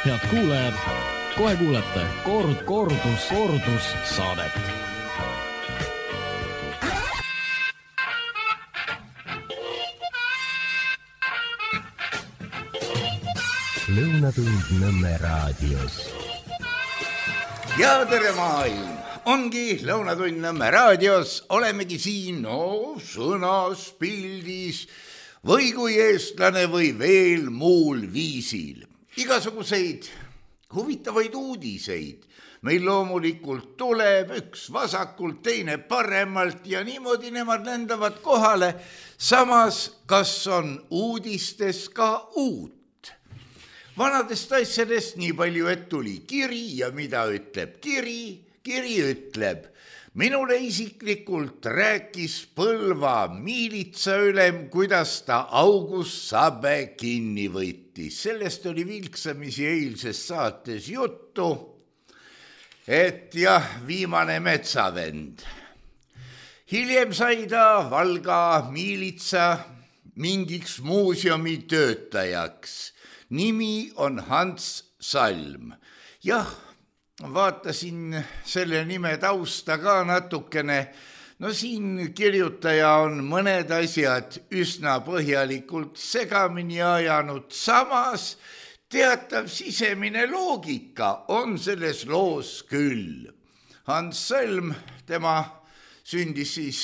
Head kuulajad, kohe kuulete kordus saadet. Lõunatund Nõmme raadios. Ja tere maailm! Ongi Lõunatund Nõmme raadios. Olemegi siin sõnas, pildis või kui eestlane või veel muul viisil. Igasuguseid huvitavaid uudiseid meil loomulikult tuleb, üks vasakult, teine paremalt ja niimoodi nemad lendavad kohale. Samas, kas on uudistes ka uut? Vanadest asjadest nii palju, et tuli kiri ja mida ütleb kiri? Kiri ütleb, minule isiklikult rääkis Põlva miilitsaülem, kuidas ta August Sabe kinni võttis. Sellest oli vilksamisi eilses saates juttu, et jah, viimane metsavend. Hiljem sai ta Valga miilitsa mingiks muuseumi töötajaks. Nimi on Hans Salm. Jah, vaatasin selle nime tausta ka natukene. No siin kirjutaja on mõned asjad üsna põhjalikult segamini ajanud. Samas teatav sisemine loogika on selles loos küll. Hans Salm, tema sündis siis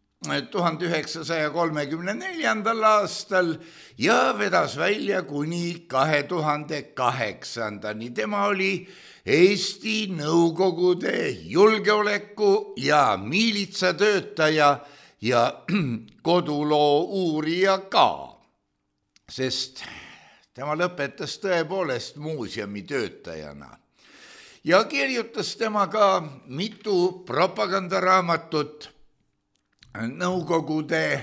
1934. aastal ja vedas välja kuni 2008. Tema oli Eesti Nõukogude julgeoleku ja miilitsatöötaja ja koduloo uurija ka, sest tema lõpetas tõepoolest muuseumi töötajana. Ja kirjutas tema ka mitu propagandaraamatut Nõukogude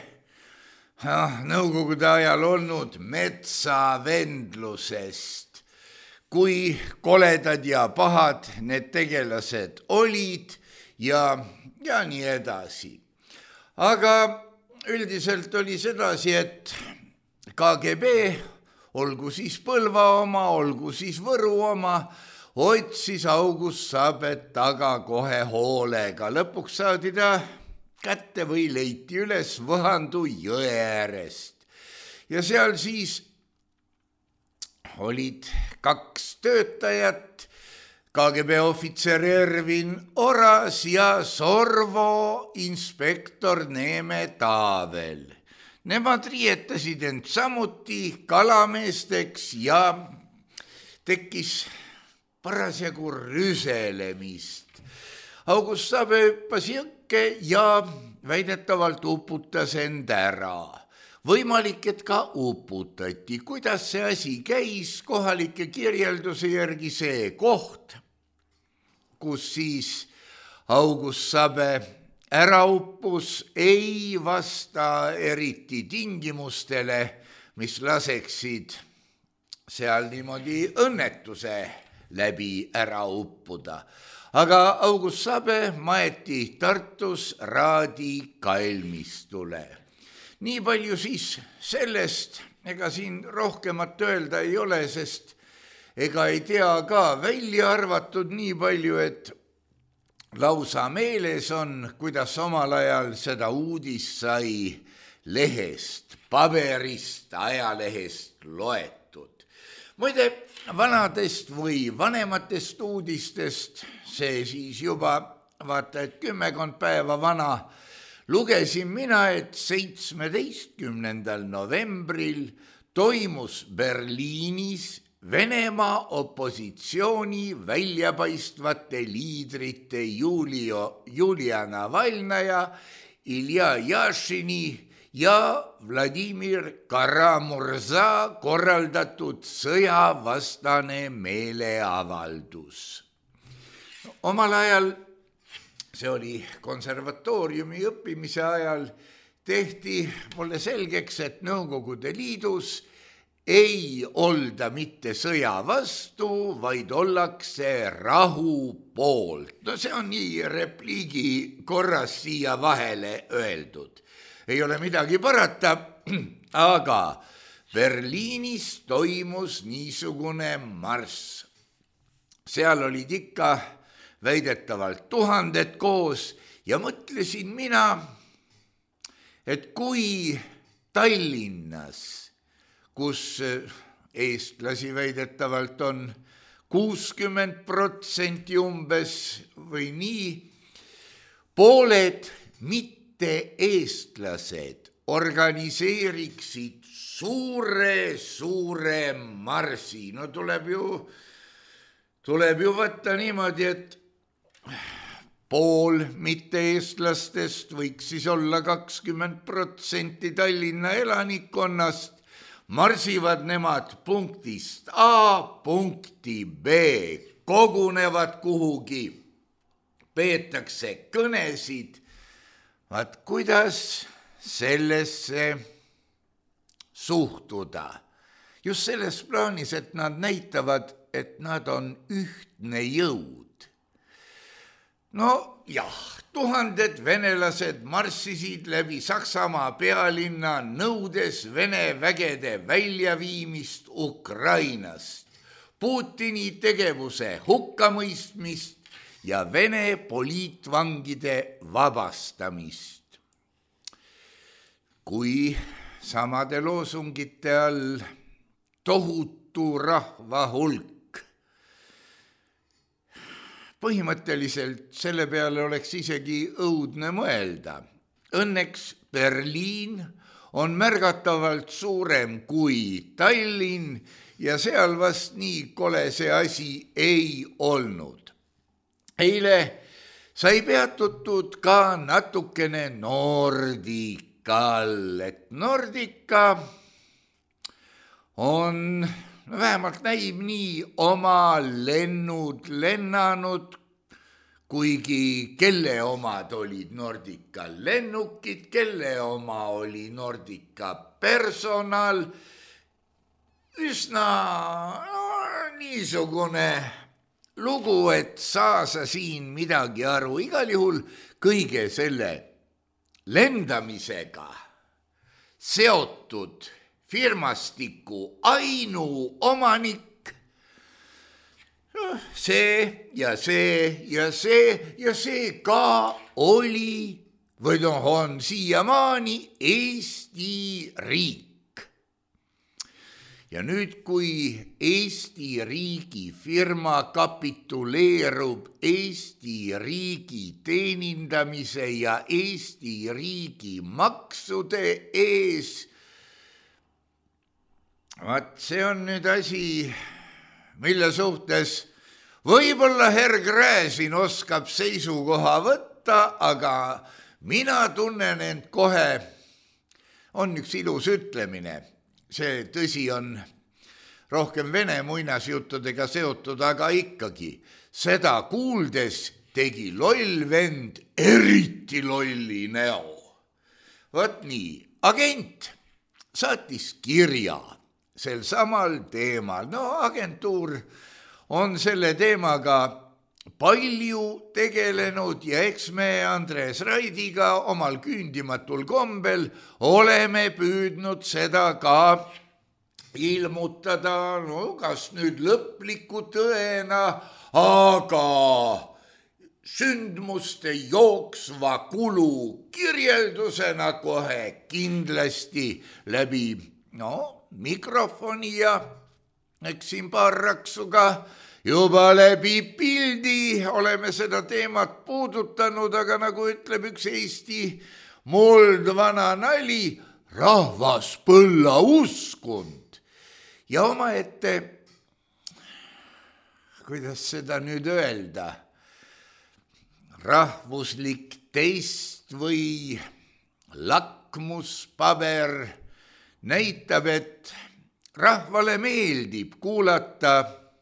ajal olnud metsavendlusest, kui koledad ja pahad need tegelased olid ja nii edasi. Aga üldiselt oli sedasi, et KGB, olgu siis Põlva oma, olgu siis Võru oma, otsis August Sabet taga kohe hoolega. Lõpuks saadi ta kätte või leiti üles Võhandu jõe äärest. Ja seal siis olid 2 töötajat, KGB ohvitser Ervin Oras ja Sorvo inspektor Neeme Taavel. Nemad riietasid end samuti kalameesteks ja tekkis parasjagu rüselemist. August Sabe hüppas jõkke ja väidetavalt uputas end ära. Võimalik, et ka uputati. Kuidas see asi käis? Kohalike kirjelduse järgi see koht, kus siis August Sabe ära uppus, ei vasta eriti tingimustele, mis laseksid seal niimoodi õnnetuse läbi ära uppuda. Aga August Sabe maeti Tartus Raadi kalmistule. Nii palju siis sellest, ega siin rohkemat öelda ei ole, sest ega ei tea ka, välja arvatud nii palju, et lausa meeles on, kuidas omal ajal seda uudist sai lehest, paberist, ajalehest loetud. Muide, vanadest või vanematest uudistest, see siis juba vaata, et 10 päeva vana, lugesin mina, et 17. novembril toimus Berliinis Venemaa opositsiooni väljapaistvate liidrite Julia Navalnaja, Ilja Jašini ja Vladimir Karamurza korraldatud sõjavastane meeleavaldus. Omal ajal, see oli konservatooriumi õppimise ajal, tehti mulle selgeks, et Nõukogude Liidus ei olda mitte sõja vastu, vaid ollakse rahu poolt. No see on nii repliigi korras siia vahele öeldud. Ei ole midagi parata, aga Berliinis toimus niisugune marss. seal olid ikka väidetavalt 1000 koos ja mõtlesin mina, et kui Tallinnas, kus eestlasi väidetavalt on 60% umbes või nii, pooled mitte-eestlased organiseeriksid suure marsi. No tuleb ju võtta niimoodi, et pool mitte-eestlastest võiks siis olla 20% Tallinna elanikkonnast, marsivad nemad punktist A punkti B, kogunevad kuhugi, peetakse kõnesid. Vaat kuidas sellesse suhtuda? Just selles plaanis, et nad näitavad, et nad on ühtne jõud. No jah, 1000 venelased marssisid läbi Saksamaa pealinna, nõudes Vene vägede väljaviimist Ukrainast, Putini tegevuse hukkamõistmist ja Vene poliitvangide vabastamist. Kui samade loosungite all tohutu rahva hulk, põhimõtteliselt selle peale oleks isegi õudne mõelda. Õnneks Berliin on märgatavalt suurem kui Tallinn ja seal vast nii kole see asi ei olnud. Eile sai peatutud ka natukene Nordical, et Nordica on, vähemalt näib nii, oma lennud lennanud, kuigi kelle omad olid Nordica lennukid, kelle oma oli Nordica personal, üsna niisugune lugu, et saa sa siin midagi aru. Igal juhul kõige selle lendamisega seotud firmastiku ainuomanik, see ja see ja see ja see ka oli või on siiamaani Eesti riik. Ja nüüd, kui Eesti riigi firma kapituleerub Eesti riigi teenindamise ja Eesti riigi maksude ees, vaat see on nüüd asi, mille suhtes võib-olla herr Gräzin oskab seisukoha võtta, aga mina tunnen end kohe, on üks ilus ütlemine, see tõsi on rohkem vene muinasjuttudega seotud, aga ikkagi seda kuuldes tegi loll vend eriti lolli näo. Vot nii, agent saatis kirja sel samal teemal. No agentuur on selle teemaga palju tegelenud ja eks me Andres Raidiga omal küündimatul kombel oleme püüdnud seda ka ilmutada, no kas nüüd lõpliku tõena, aga sündmuste jooksva kulu kirjeldusena kohe kindlasti läbi mikrofoni ja eks siin paar raksu ka juba läbi pildi oleme seda teemat puudutanud, aga nagu ütleb üks Eesti muld vana nali, rahvas põlla uskund. Ja omaette, kuidas seda nüüd öelda, rahvuslik test või lakmuspaber näitab, et rahvale meeldib kuulata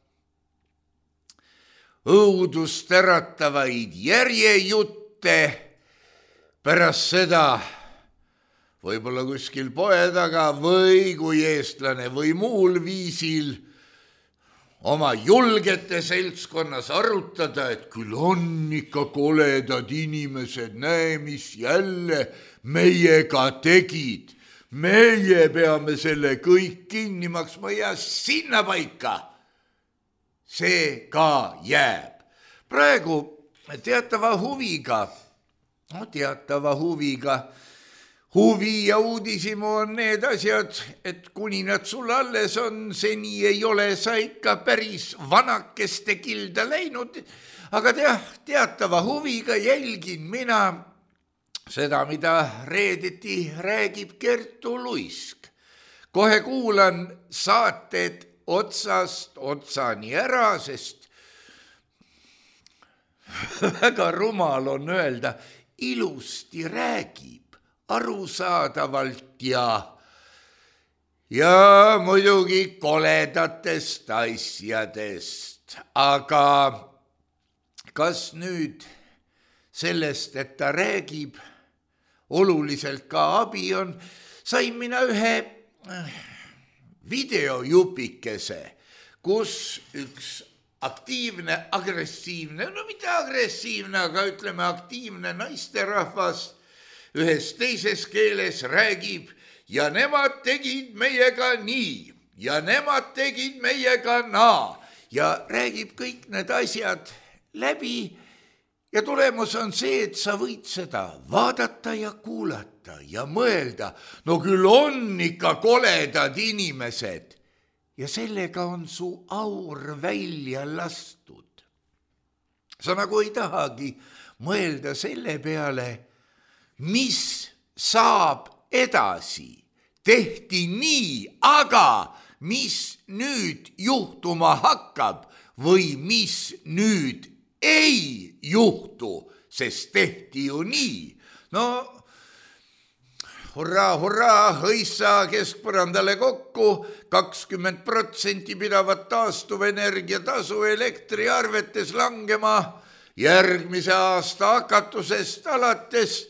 õudust äratavaid järjejutte pärast seda, võib-olla kuskil poe taga või kui eestlane või muul viisil oma julgete seltskonnas arutada, et küll on ikka koledad inimesed, näe, mis jälle meiega tegid. Meie peame selle kõik kinni maksma ja sinna paika. see ka jääb. Praegu teatava huviga huvi ja uudishimu on need asjad, et kuni nad sul alles on, seni ei ole sa ikka päris vanakeste kilda läinud, aga teatava huviga jälgin mina seda, mida reedeti räägib Kertu Luisk. Kohe kuulan saated otsast otsani ära, sest väga rumal on öelda, ilusti räägib, arusaadavalt ja muidugi koledatest asjadest. Aga kas nüüd sellest, et ta räägib, oluliselt ka abi on, sain mina ühe videojupikese, kus üks aktiivne, agressiivne, no mitte agressiivne, aga ütleme aktiivne naisterahvas ühes teises keeles räägib ja nemad tegid meiega nii ja nemad tegid meiega naa ja räägib kõik need asjad läbi ja tulemus on see, et sa võid seda vaadata ja kuulata ja mõelda, no küll on ikka koledad inimesed ja sellega on su aur välja lastud. Sa nagu ei tahagi mõelda selle peale, mis saab edasi. Tehti nii, aga mis nüüd juhtuma hakkab või mis nüüd ei juhtu, sest tehti ju nii. No hurraa, hõissa keskpõrandale kokku, 20% pidavat taastuvenergia tasu elektriarvetes langema järgmise aasta hakatusest alates.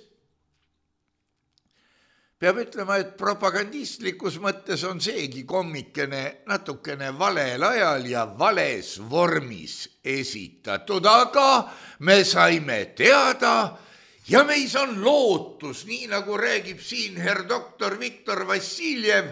Peab ütlema, et propagandistlikus mõttes on seegi kommikene natukene valel ajal ja vales vormis esitatud, aga me saime teada ja meis on lootus, nii nagu räägib siin herr doktor Viktor Vassiljev,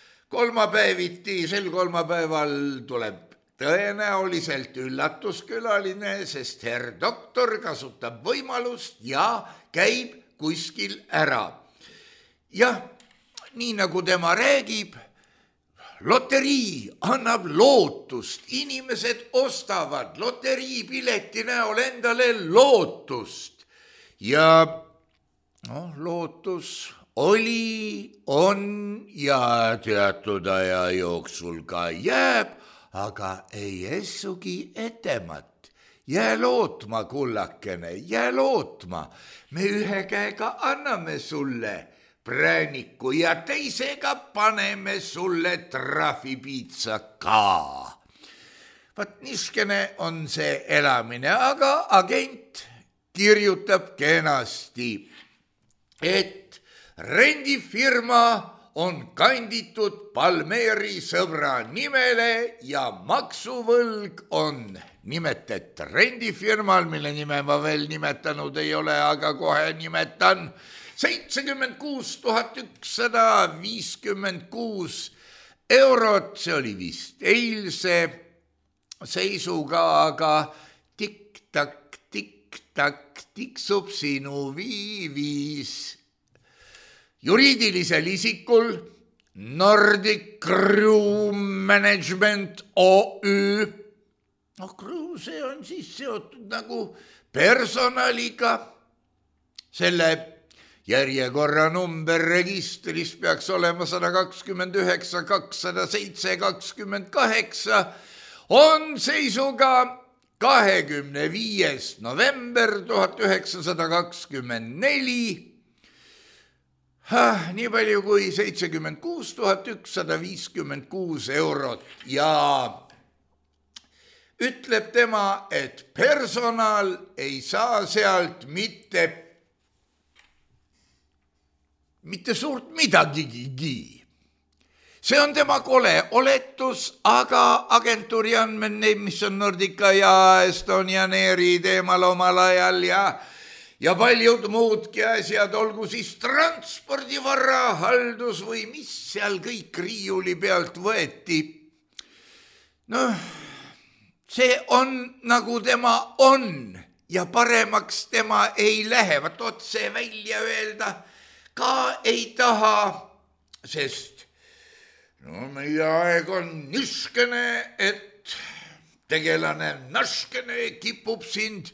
sel kolmapäeval tuleb tõenäoliselt üllatuskülaline, sest herr doktor kasutab võimalust ja käib kuskil ära. Jah, nii nagu tema räägib, loterii annab lootust, inimesed ostavad loteriipileti näol endale lootust ja lootus oli, on ja teatud aja jooksul ka jääb, aga ei essugi etemat. Jää lootma, kullakene, jää lootma, me ühe käega anname sulle prääniku ja teisega paneme sulle trahvipiitsa ka. Vaat niskene on see elamine, aga agent kirjutab kenasti, et rendifirma on kanditud Palmeri sõbra nimele ja maksuvõlg on nimetet rendifirmal, mille nime ma veel nimetanud ei ole, aga kohe nimetan, 76 156 eurot, see oli vist eilse seisuga, aga tiktak, tiksub sinu viivis. Juriidilisel isikul Nordic Crew Management OÜ, crew, see on siis seotud nagu personaliga, selle järjekorra number registris peaks olema 129 207 28, on seisuga 25. november 1924, nii palju kui 76 156 eurot ja ütleb tema, et personal ei saa sealt mitte suurt midagigi. See on tema kole oletus, aga agentuuri andmed, mis on Nordica ja Estonian Airi teemal omal ajal ja paljud muudki asjad, olgu siis transpordivarra, haldus või mis seal kõik riiuli pealt võeti. see on nagu tema on ja paremaks tema ei lähe, vaat otse välja öelda ka ei taha, sest no meie aeg on niskene, et tegelane naskene kipub sind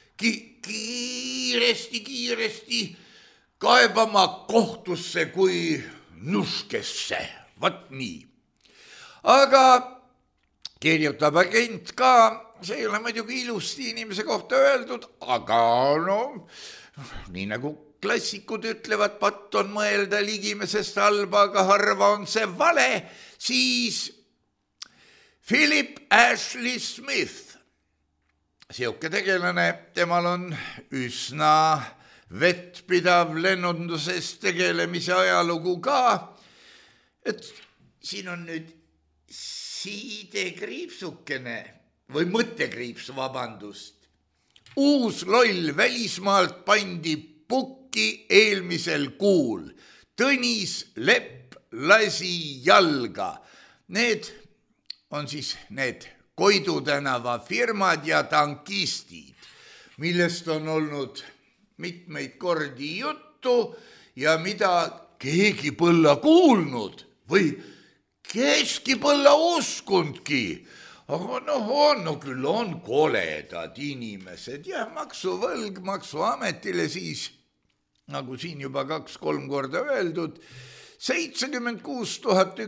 kiiresti kaebama kohtusse kui nuskesse, vat nii. Aga kirjutab agent ka, see ei ole muidugi ilusti inimese kohta öeldud, aga no nii nagu klassikud ütlevad, patt on mõelda ligimesest halba, aga harva on see vale, siis Philip Ashley Smith, siuke tegelane, temal on üsna vettpidav lennunduses tegelemise ajalugu ka, et siin on nüüd siidekriipsukene või mõttekriips, vabandust. Uus loll välismaalt pandi pukki eelmisel kuul. Tõnis Lepp lasi jalga. Need on siis need Koidu tänava firmad ja tankistid, millest on olnud mitmeid kordi juttu ja mida keegi põlla kuulnud või keski põlla uskundki. Aga no küll on koledad inimesed ja maksuvõlg maksuametile siis, nagu siin juba 2-3 korda öeldud, 76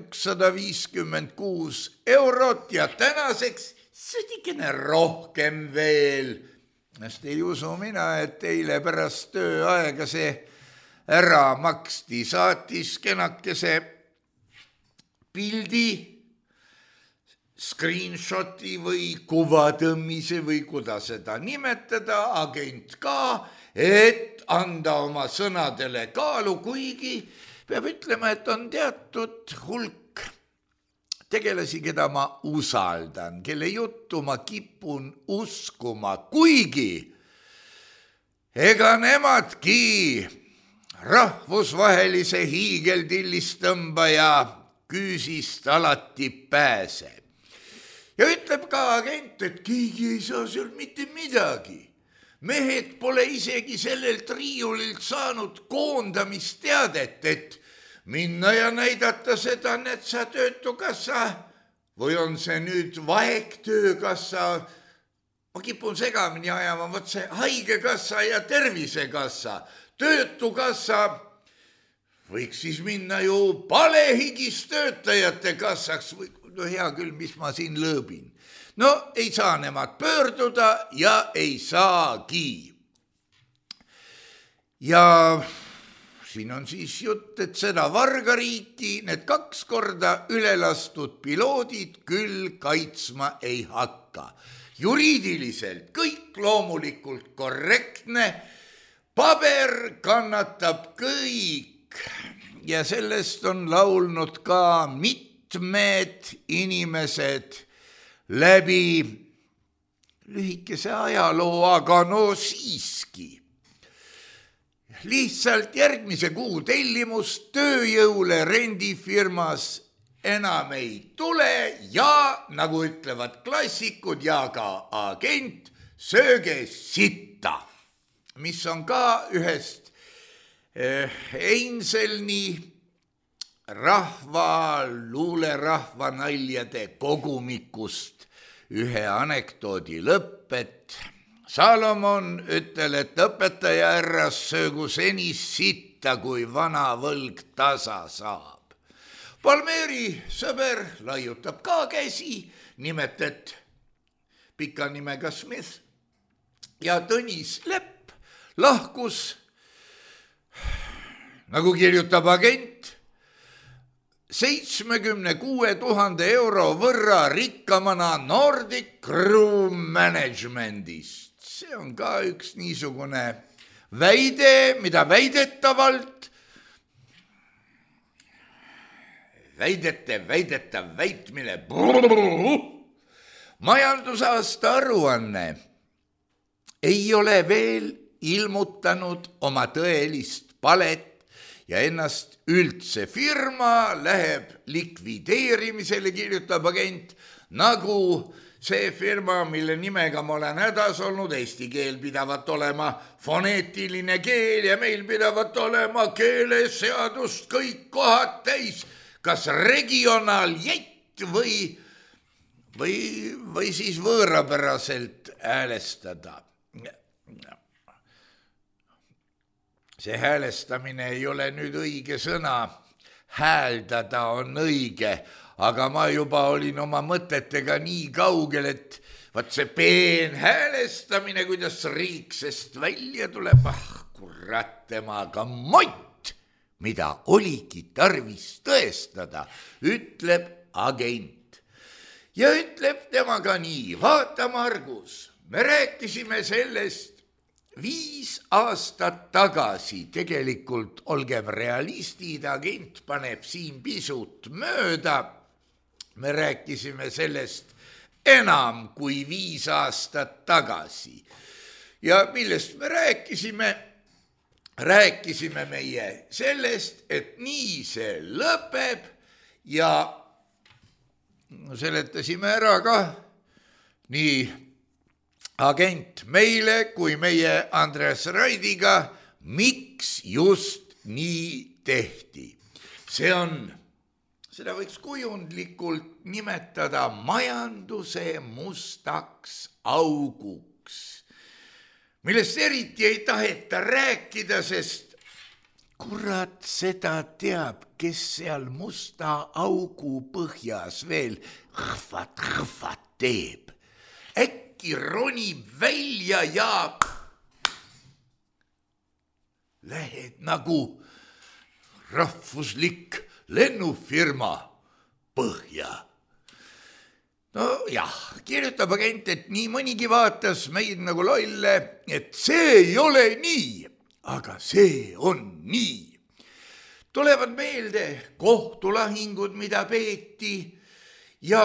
156 eurot ja tänaseks südikene rohkem veel. Sest ei usu mina, et eile pärast tööaega see ära maksti, saatis kenakese pildi, screenshoti või kuvatõmmise või kuidas seda nimetada, agent ka, et anda oma sõnadele kaalu, kuigi peab ütlema, et on teatud hulk tegelasi, keda ma usaldan, kelle juttu ma kipun uskuma, kuigi ega nemadki rahvusvahelise hiigeldillistõmbaja küüsist alati pääseb. Ja ütleb ka agent, et keegi ei saa seal mitte midagi. Mehed pole isegi sellelt riiulilt saanud koondamisteadet, et minna ja näidata seda, et sa töötukassa või on see nüüd vaegtöökassa, ma kipun segamini ajama, võt see haigekassa ja tervisekassa, töötukassa võiks siis minna ju palehigis töötajate kassaks või no hea küll, mis ma siin lõõbin. No ei saa nemad pöörduda ja ei saagi. Ja siin on siis jutt, et seda vargariiki need 2 korda ülelastud piloodid küll kaitsma ei hakka. Juriidiliselt kõik loomulikult korrektne, paber kannatab kõik ja sellest on laulnud ka mitmed inimesed läbi lühikese ajaloo, aga no siiski. Lihtsalt järgmise kuu tellimus tööjõule rendifirmas enam ei tule ja nagu ütlevad klassikud ja ka agent, sööge sitta, mis on ka ühest Einselni luulerahva naljade kogumikust ühe anekdoodi lõpp, et Salomon ütel, et õpetaja härras söögu senis sitta, kui vana võlg tasa saab. Palmeri sõber laiutab ka käsi, nimetet pika nimega Smith ja Tõnis Lepp lahkus, nagu kirjutab agent, 76 000 euro võrra rikkamana Nordic Crew Managementist. See on ka üks niisugune väide, mida väidetavalt väidetav väitmine majandusaasta aruanne ei ole veel ilmutanud oma tõelist palet ja ennast üldse. Firma läheb likvideerimisele, kirjutab agent, nagu see firma, mille nimega ma olen hädas olnud, eesti keel pidavat olema foneetiline keel ja meil pidavat olema keeleseadust kõik kohad täis, kas regionaaljett või siis võõrapäraselt häälestada. See häälestamine ei ole nüüd õige sõna, hääldada on õige, aga ma juba olin oma mõtetega nii kaugel, et vaat see peenhäälestamine, kuidas riiksest välja tuleb, kurat temaga mott, mida oligi tarvis tõestada, ütleb agent. Ja ütleb temaga nii, vaata Margus, me rääkisime sellest 5 aastat tagasi, tegelikult olgem realistid, agent paneb siin pisut mööda, me rääkisime sellest enam kui 5 aastat tagasi. Ja millest me rääkisime? Rääkisime meie sellest, et nii see lõpeb ja seletasime ära ka nii agent meile kui meie Andres Raidiga, miks just nii tehti. Seda võiks kujundlikult nimetada majanduse mustaks auguks, millest eriti ei taheta rääkida, sest kurat seda teab, kes seal musta augu põhjas veel hõhvat teeb. Äkki ronib välja ja lähed nagu rahvuslik lennufirma põhja. No jah, kirjutab agent, et nii mõnigi vaatas meid nagu lolle, et see ei ole nii, aga see on nii. Tulevad meelde kohtulahingud, mida peeti ja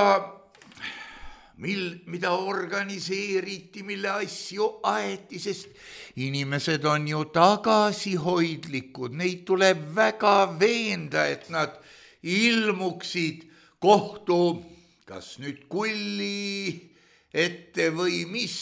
mida organiseeriti, mille asju aeti, sest inimesed on ju tagasihoidlikud, neid tuleb väga veenda, et nad ilmuksid kohtu, kas nüüd kulli ette või mis,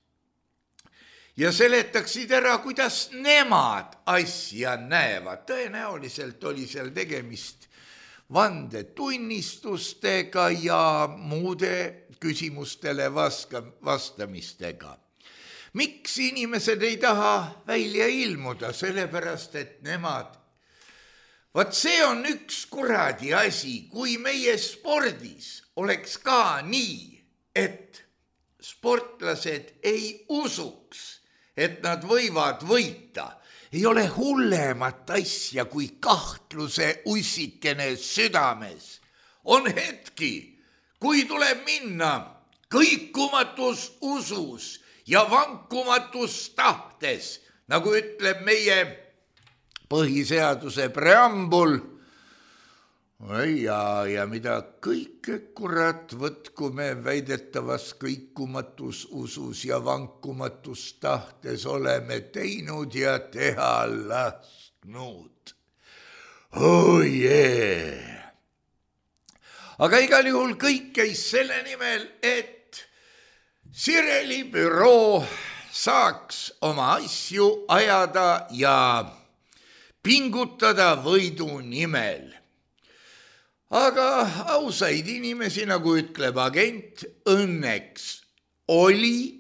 ja seletaksid ära, kuidas nemad asja näevad. Tõenäoliselt oli seal tegemist vandetunnistustega ja muude küsimustele vastamistega. Miks inimesed ei taha välja ilmuda? Sellepärast, et nemad... Vaat see on üks kuradi asi, kui meie spordis oleks ka nii, et sportlased ei usuks, et nad võivad võita. Ei ole hullemat asja kui kahtluse ussikene südames. On hetki, kui tuleb minna kõikumatus usus ja vankumatus tahtes, nagu ütleb meie põhiseaduse preambul, ja mida kõike kurat võtku me väidetavas kõikumatus usus ja vankumatus tahtes oleme teinud ja teha lasknud. Oh yeah! Aga igal juhul kõik käis selle nimel, et Sireli büroo saaks oma asju ajada ja pingutada võidu nimel. Aga ausaid inimesi, nagu ütleb agent, õnneks oli,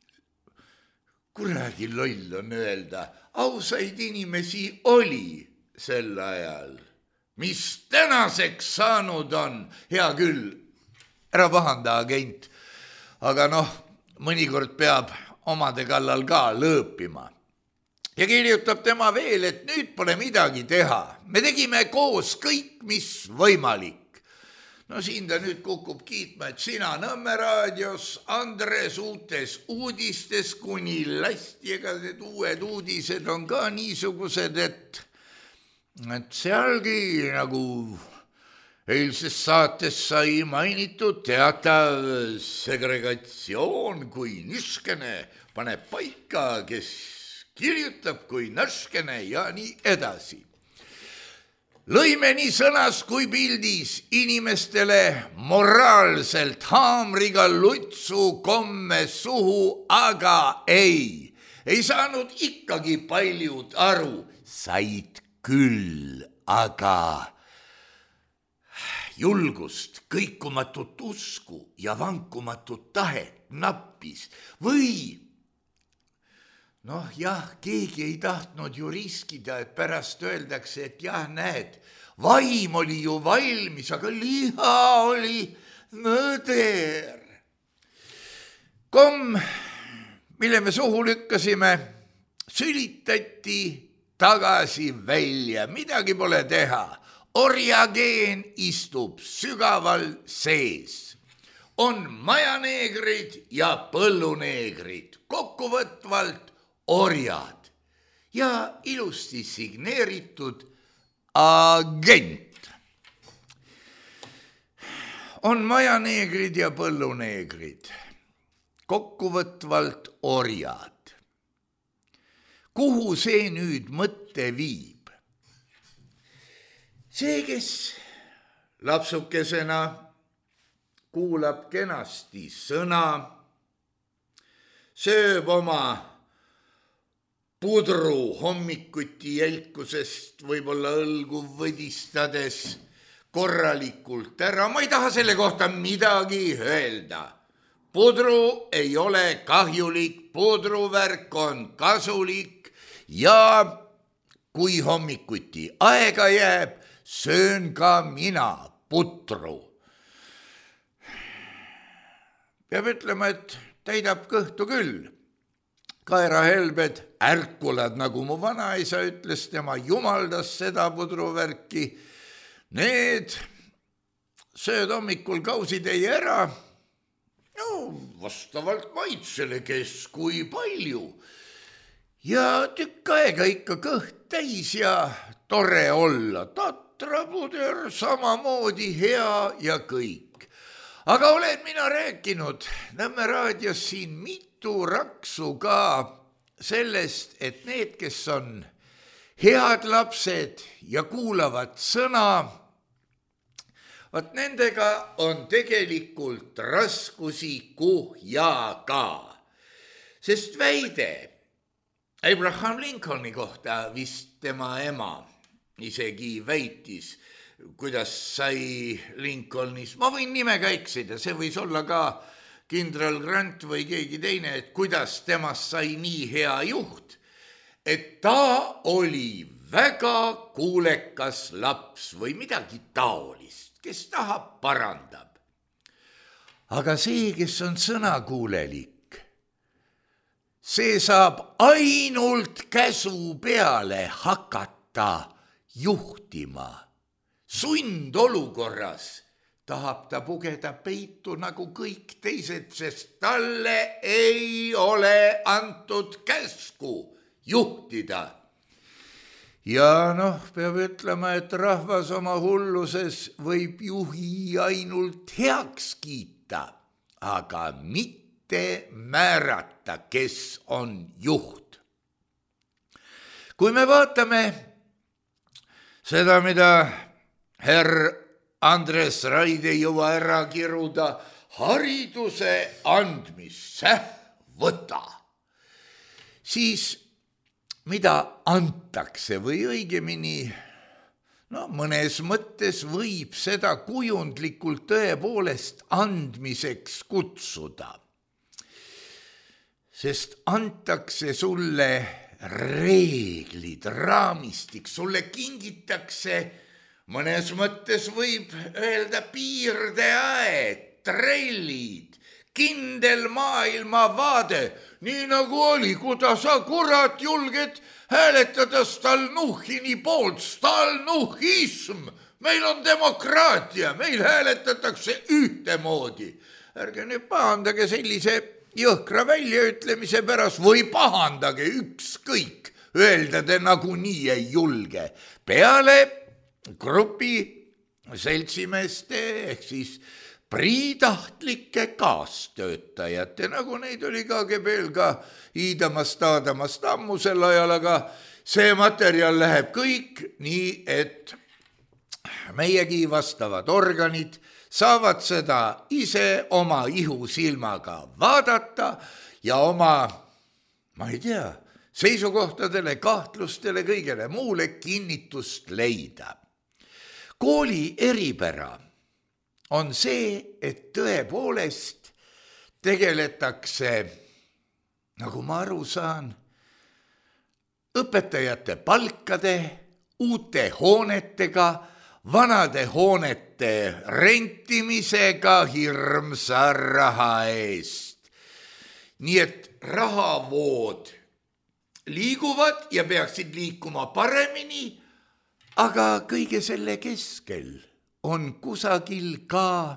kuradi loll on öelda, ausaid inimesi oli sel ajal. Mis tänaseks saanud on, hea küll, ära pahanda agent, aga mõnikord peab omade kallal ka lõõpima. Ja kirjutab tema veel, et nüüd pole midagi teha. Me tegime koos kõik, mis võimalik. No siin ta nüüd kukub kiitma, et sina Nõmme raadios, Andres uutes uudistes kuni lasti, ega need uued uudised on ka niisugused, et sealgi nagu eilses saates sai mainitud teatav segregatsioon kui niskene paneb paika, kes kirjutab kui nõrskene ja nii edasi. lõime nii sõnas kui pildis inimestele moraalselt haamriga lutsu komme suhu, aga ei saanud ikkagi paljud aru, said küll, aga julgust, kõikumatut usku ja vankumatut tahet nappis või keegi ei tahtnud ju riskida, et pärast öeldakse, et jah, näed, vaim oli ju valmis, aga liha oli nõder. Komm, mille me suhu lükkasime, sülitati tagasi välja, midagi pole teha. Orjageen istub sügaval sees. On majaneegrid ja põlluneegrid, kokkuvõtvalt orjad ja ilusti signeeritud agent. On majaneegrid ja põlluneegrid, kokkuvõtvalt orjad. Kuhu see nüüd mõtte viib? See, kes lapsukesena kuulab kenasti sõna, sööb oma pudru hommikuti jälkusest võib-olla õlgu võdistades korralikult ära. Ma ei taha selle kohta midagi öelda. Pudru ei ole kahjulik, pudruvärk on kasulik ja kui hommikuti aega jääb, söön ka mina putru. Peab ütlema, et täidab kõhtu küll. Kaerahelbed ärkulad, nagu mu vanaisa ütles, tema jumaldas seda pudruvärki. Need sööd hommikul kausitäie ära, vastavalt maitsele, kes kui palju. Ja tükk aega ikka kõht täis ja tore olla. Tatrapuder samamoodi hea ja kõik. Aga olen mina rääkinud Nõmme raadios siin mitu raksu ka sellest, et need, kes on head lapsed ja kuulavad sõna, vaat nendega on tegelikult raskusi kuhjaga. Sest väide Abraham Lincolni kohta vist tema ema isegi väitis, kuidas sai Lincolnis, ma võin nimega eksida, see võis olla ka kindral Grant või keegi teine, et kuidas temast sai nii hea juht, et ta oli väga kuulekas laps või midagi taolist, kes tahab, parandab. Aga see, kes on sõnakuulelik, see saab ainult käsu peale hakata juhtima. Sundolukorras tahab ta pugeda peitu nagu kõik teised, sest talle ei ole antud käsku juhtida. Ja peab ütlema, et rahvas oma hulluses võib juhi ainult heaks kiita, aga mitte määrata, kes on juht. Kui me vaatame seda, mida herr Andres Raid ei jõua ära kiruda, hariduse andmisse võta, siis mida antakse või õigemini, mõnes mõttes võib seda kujundlikult tõepoolest andmiseks kutsuda. Sest antakse sulle reeglid, raamistik, sulle kingitakse, mõnes mõttes võib öelda piirdeaed, trellid, kindel maailmavaade, nii nagu oli, kuidas sa kurat julged hääletada Stalnuhhini poolt, stalnuhhism, meil on demokraatia, meil hääletatakse ühtemoodi. Ärge nüüd pahandage sellise jõhkra väljaütlemise pärast või pahandage ükskõik, öelda te nagunii ei julge. Peale grupi seltsimeeste ehk siis priitahtlike kaastöötajate, nagu neid oli KGB-l ka iidamast-aadamast ammu sel ajal, aga see materjal läheb kõik nii, et meiegi vastavad organid saavad seda ise oma ihusilmaga vaadata ja oma, ma ei tea, seisukohtadele, kahtlustele, kõigele muule kinnitust leida. Kooli eripära on see, et tõepoolest tegeletakse, nagu ma aru saan, õpetajate palkade, uute hoonetega, vanade hoonete rentimisega hirmsa raha eest. Nii et rahavood liiguvad ja peaksid liikuma paremini, aga kõige selle keskel on kusagil ka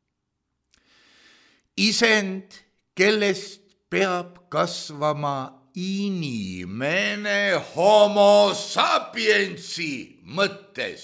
isend, kellest peab kasvama inimene homo sapiensi mõttes,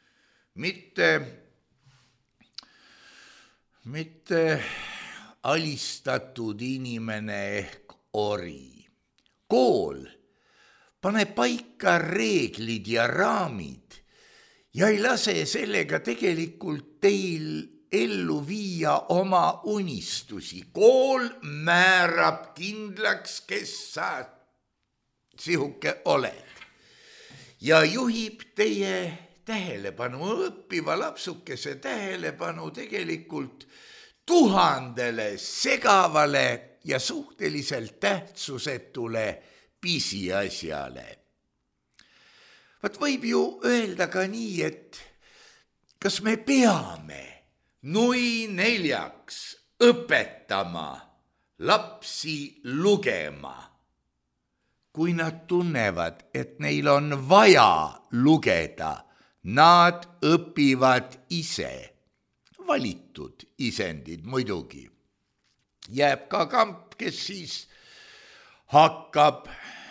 mitte alistatud inimene ehk ori. Kool paneb paika reeglid ja raamid ja ei lase sellega tegelikult teil ellu viia oma unistusi. Kool määrab kindlaks, kes sa sihuke oled ja juhib teie tähelepanu, õppiva lapsukese tähelepanu tegelikult 1000 segavale ja suhteliselt tähtsusetule pisiasjale. Vaat võib ju öelda ka nii, et kas me peame nui 4 õpetama lapsi lugema, kui nad tunnevad, et neil on vaja lugeda, nad õpivad ise, valitud isendid muidugi. Jääb ka kamp, kes siis hakkab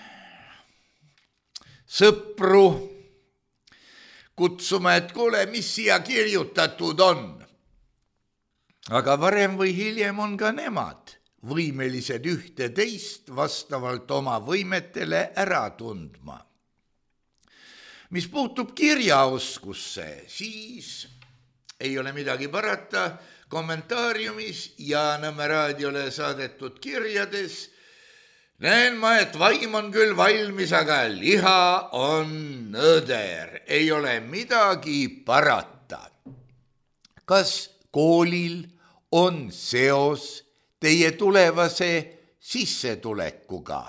sõpru kutsuma, et kuule, mis siia kirjutatud on. Aga varem või hiljem on ka nemad võimelised ühte teist vastavalt oma võimetele ära tundma. Mis puutub kirjaoskusse, siis ei ole midagi parata, kommentaariumis ja Nõmme raadiole saadetud kirjades näen ma, et vaim on küll valmis, aga liha on nõder. Ei ole midagi parata. Kas koolil on seos teie tulevase sissetulekuga?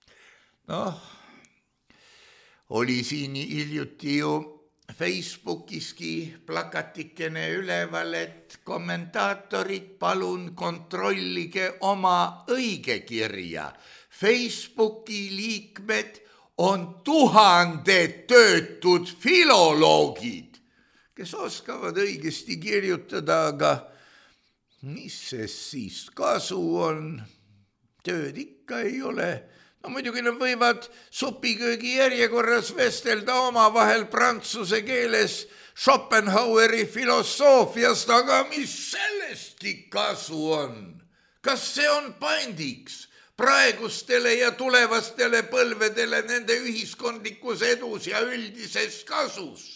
Oli siin hiljuti ju Facebookiski plakatikene üleval, et kommentaatorid, palun kontrollige oma õigekirja. Facebooki liikmed on 1000 töötud filoloogid, kes oskavad õigesti kirjutada, aga mis siis kasu on? Tööd ikka ei ole. No muidugi nad võivad supiköögi järjekorras vestelda omavahel prantsuse keeles Schopenhaueri filosoofiast, aga mis sellestki kasu on? Kas see on pandiks praegustele ja tulevastele põlvedele nende ühiskondlikus edus ja üldises kasus?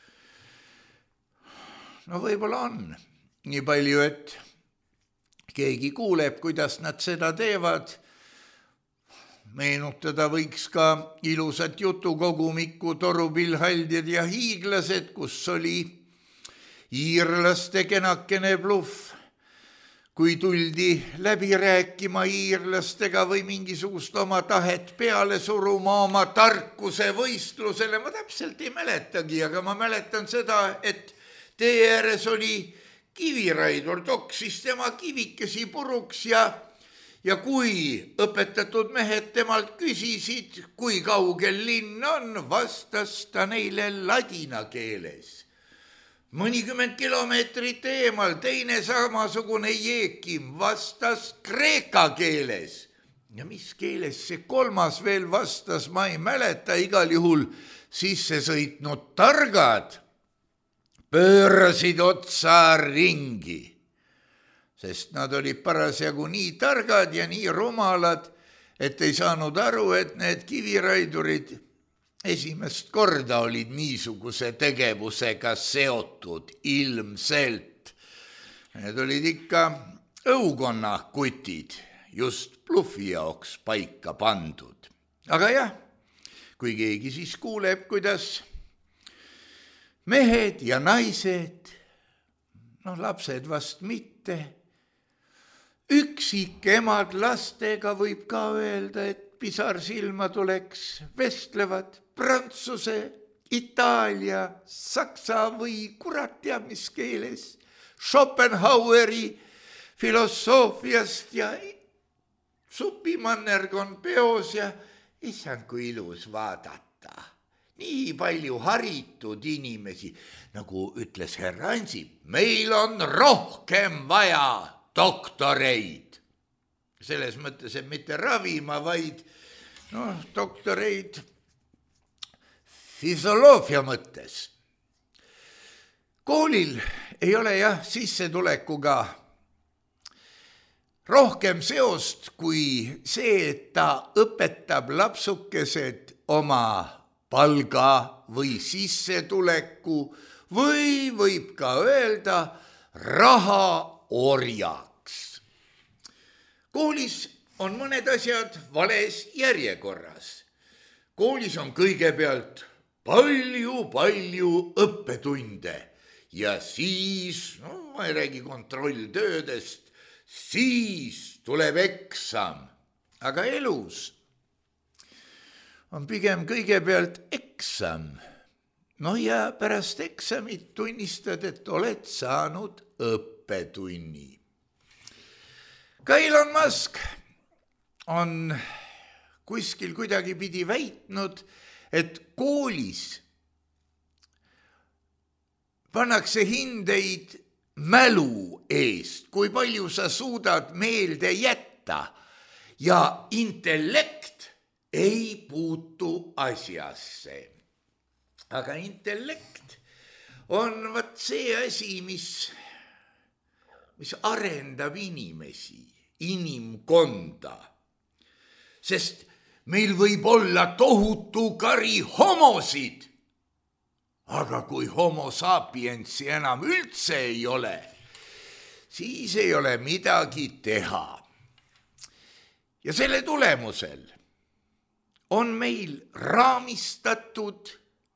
No võib-olla on nii palju, et keegi kuuleb, kuidas nad seda teevad. Meenutada võiks ka ilusat jutukogumikku Torupillhaldjad ja hiiglased, kus oli iirlaste kenakene bluff. Kui tuldi läbi rääkima iirlastega või mingisugust oma tahet peale suruma oma tarkuse võistlusele, ma täpselt ei mäletagi, aga ma mäletan seda, et tee ääres oli kiviraidur, toksis tema kivikesi puruks ja kui õpetatud mehed temalt küsisid, kui kaugel linn on, vastas ta neile ladina keeles. Mõnikümmend kilomeetrit eemal teine samasugune Jeekim vastas kreeka keeles. Ja mis keeles see kolmas veel vastas, ma ei mäleta, igal juhul sisse sõitnud targad pöörasid otsa ringi, sest nad olid parasjagu nii targad ja nii rumalad, et ei saanud aru, et need kiviraidurid esimest korda olid niisuguse tegevusega seotud ilmselt. Need olid ikka õukonnakutid, just bluffi jaoks paika pandud. Aga jah, kui keegi siis kuuleb, kuidas mehed ja naised, lapsed vast mitte, üksik emad lastega võib ka öelda, et pisar silma tuleks, vestlevad prantsuse, itaalia, saksa või kurat teab mis keeles, Schopenhaueri filosoofiast ja supimannerg on peos ja issand, kui ilus vaadata. Nii palju haritud inimesi, nagu ütles härra Ansip, meil on rohkem vaja doktoreid. Selles mõttes, et mitte ravima, vaid doktoreid füsioloofia mõttes. Koolil ei ole sissetulekuga rohkem seost kui see, et ta õpetab lapsukesed oma palga või sissetuleku või võib ka öelda raha orjaks. Koolis on mõned asjad vales järjekorras. Koolis on kõigepealt palju õppetunde ja siis, ma ei räägi kontrolltöödest, siis tuleb eksam. Aga elus on pigem kõigepealt eksam. Ja pärast eksamit tunnistad, et oled saanud õppetunni. Ka Elon Musk on kuskil kuidagi pidi väitnud, et koolis pannakse hindeid mälu eest, kui palju sa suudad meelde jätta ja intellekt ei puutu asjasse. Aga intellekt on see asi, mis arendab inimesi, inimkonda. Sest meil võib olla tohutu kari homosid, aga kui homo sapiensi enam üldse ei ole, siis ei ole midagi teha. Ja selle tulemusel on meil raamistatud,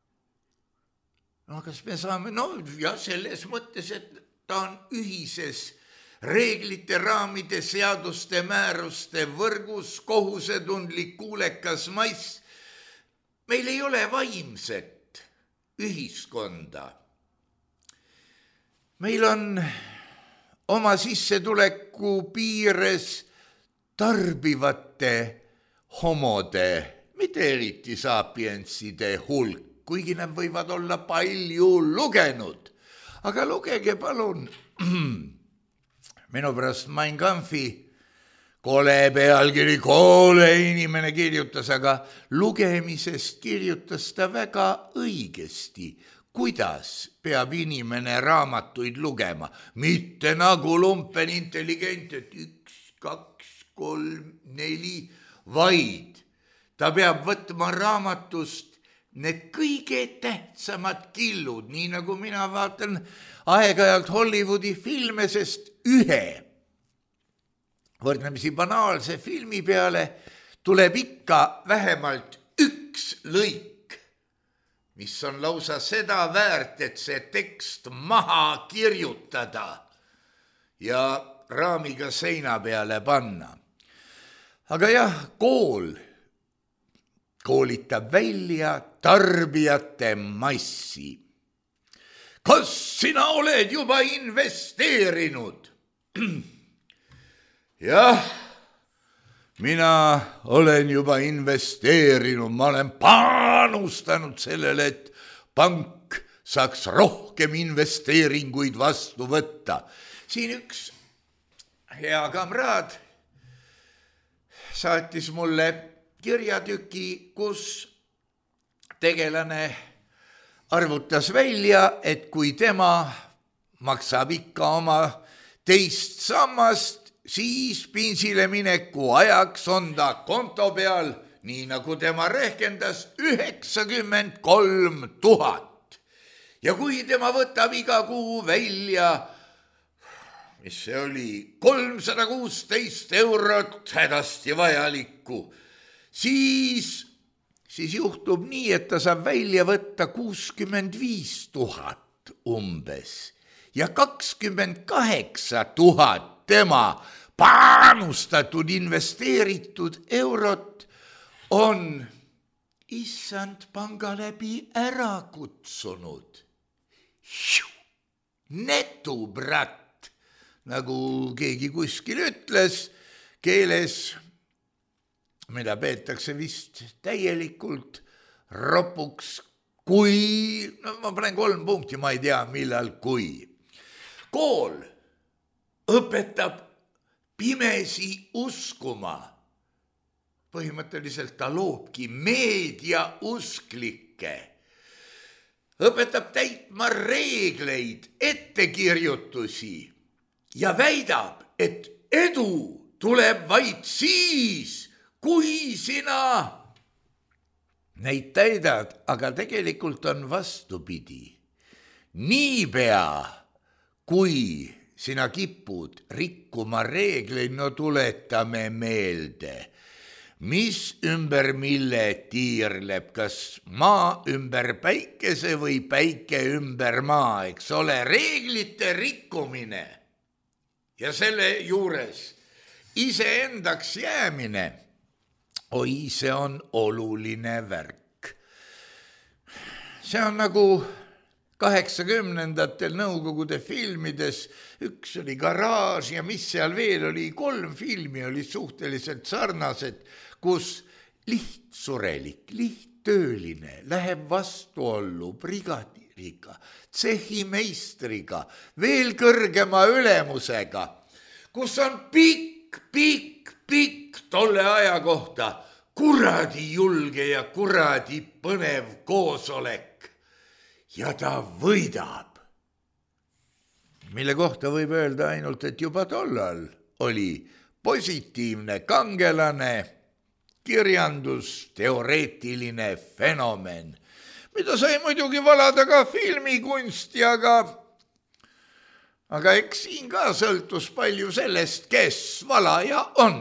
kas me saame, selles mõttes, et ta on ühises reeglite, raamide, seaduste, määruste võrgus, kohusetundlik, kuulekas maiss. Meil ei ole vaimset ühiskonda. Meil on oma sissetuleku piires tarbivate homode, mitte eriti sapienside hulk, kuigi nad võivad olla palju lugenud. Aga lugege palun minu pärast Mein Kampfi kole pealkiri, koole inimene kirjutas, aga lugemisest kirjutas ta väga õigesti, kuidas peab inimene raamatuid lugema. Mitte nagu lumpen intelligent, et 1, 2, 3, 4, vaid ta peab võtma raamatust need kõige tähtsamad killud, nii nagu mina vaatan aeg-ajalt Hollywoodi filme, sest ühe võrdlemisi banaalse filmi peale tuleb ikka vähemalt üks lõik, mis on lausa seda väärt, et see tekst maha kirjutada ja raamiga seina peale panna. Aga jah, kool koolitab välja tarbijate massi. Kas sina oled juba investeerinud? Jah, mina olen juba investeerinud, ma olen panustanud sellele, et pank saaks rohkem investeeringuid vastu võtta. Siin üks hea kamraad saatis mulle kirjatüki, kus tegelane arvutas välja, et kui tema maksab ikka oma teist sammast, siis pinsile mineku ajaks on ta konto peal nii nagu tema rehkendas, 93 000. Ja kui tema võtab iga kuu välja, mis see oli, 316 eurot hädasti vajalikku, siis juhtub nii, et ta saab välja võtta 65 000 umbes ja 28 000 tema panustatud investeeritud eurot on issand panga läbi ära kutsunud. Netubrat, nagu keegi kuskil ütles, keeles, mida peetakse vist täielikult ropuks, kui, no ma panen 3 punkti, ma ei tea, millal kui. Kool õpetab pimesi uskuma. Põhimõtteliselt ta loobki meediausklikke. Õpetab täitma reegleid, ettekirjutusi ja väidab, et edu tuleb vaid siis, kui sina neid täidad, aga tegelikult on vastupidi. Niipea, kui sina kipud rikkuma reegleid, no tuletame meelde, mis ümber mille tiirleb, kas maa ümber päikese või päike ümber maa, eks ole, reeglite rikkumine ja selle juures iseendaks jäämine, oi, see on oluline värk. See on nagu 80-ndatel Nõukogude filmides, üks oli Garaaž ja mis seal veel oli, 3 filmi oli suhteliselt sarnased, kus lihtsurelik, lihttööline läheb vastuollu brigadiriga, tsehhimeistriga, veel kõrgema ülemusega, kus on pikk tolle aja kohta kuradi julge ja kuradi põnev koosolek ja ta võidab. Mille kohta võib öelda ainult, et juba tollal oli positiivne kangelane, kirjandusteoreetiline fenomen, mida sai muidugi valada ka filmikunsti, aga eks siin ka sõltus palju sellest, kes valaja on.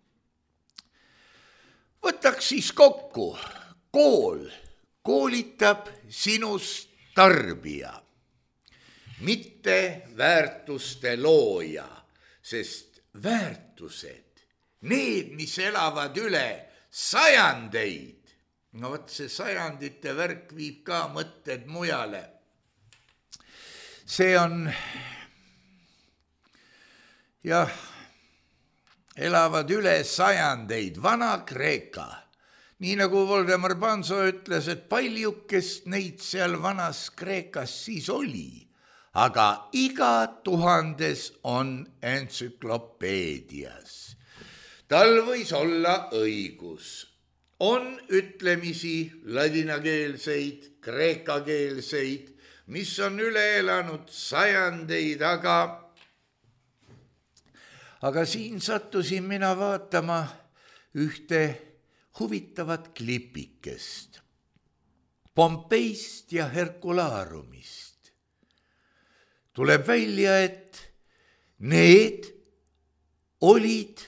Võtaks siis kokku, kool koolitab sinust tarbija, mitte väärtuste looja, sest väärtused, need, mis elavad üle sajandeid, no võt see sajandite värk viib ka mõtted mujale. See on, jah, elavad üle sajandeid, Vana-Kreeka. Nii nagu Voldemar Panso ütles, et paljukest neid seal vanas Kreekas siis oli, aga iga 1000 on entsüklopeedias. Tal võis olla õigus. On ütlemisi ladinakeelseid, kreekakeelseid, mis on üle elanud sajandeid, aga siin sattusin mina vaatama ühte huvitavat klipikest Pompeist ja Herkulaarumist. Tuleb välja, et need olid